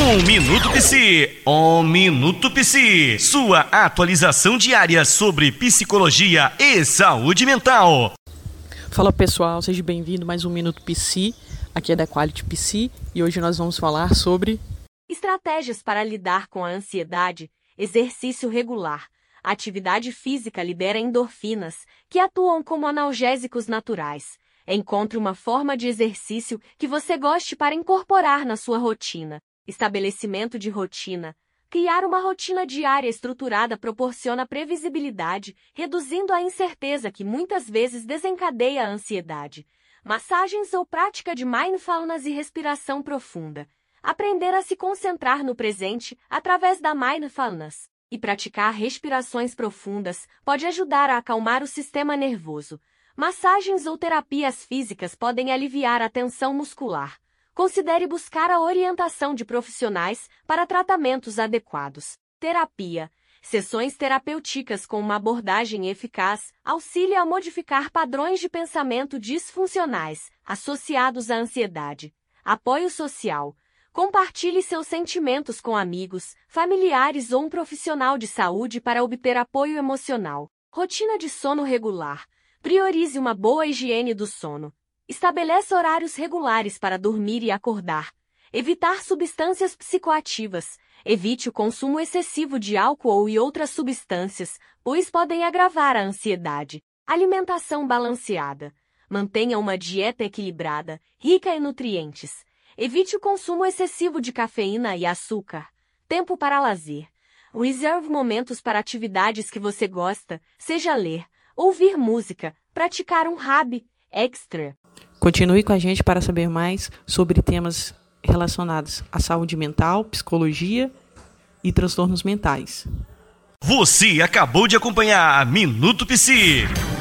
Minuto Psi, Minuto Psi, sua atualização diária sobre psicologia e saúde mental. Fala pessoal, seja bem-vindo a mais um Minuto Psi, aqui é da Quality Psi e hoje nós vamos falar sobre estratégias para lidar com a ansiedade, exercício regular. A atividade física libera endorfinas, que atuam como analgésicos naturais. Encontre uma forma de exercício que você goste para incorporar na sua rotina. Estabelecimento de rotina. Criar uma rotina diária estruturada proporciona previsibilidade, reduzindo a incerteza que muitas vezes desencadeia a ansiedade. Massagens ou prática de mindfulness e respiração profunda. Aprender a se concentrar no presente através da mindfulness e praticar respirações profundas pode ajudar a acalmar o sistema nervoso. Massagens ou terapias físicas podem aliviar a tensão muscular. Considere buscar a orientação de profissionais para tratamentos adequados. Terapia. Sessões terapêuticas com uma abordagem eficaz auxiliam a modificar padrões de pensamento disfuncionais associados à ansiedade. Apoio social. Compartilhe seus sentimentos com amigos, familiares ou um profissional de saúde para obter apoio emocional. Rotina de sono regular. Priorize uma boa higiene do sono. Estabeleça horários regulares para dormir e acordar. Evitar substâncias psicoativas. Evite o consumo excessivo de álcool e outras substâncias, pois podem agravar a ansiedade. Alimentação balanceada. Mantenha uma dieta equilibrada, rica em nutrientes. Evite o consumo excessivo de cafeína e açúcar. Tempo para lazer. Reserve momentos para atividades que você gosta, seja ler, ouvir música, praticar um hobby extra. Continue com a gente para saber mais sobre temas relacionados à saúde mental, psicologia e transtornos mentais. Você acabou de acompanhar Minuto Psi.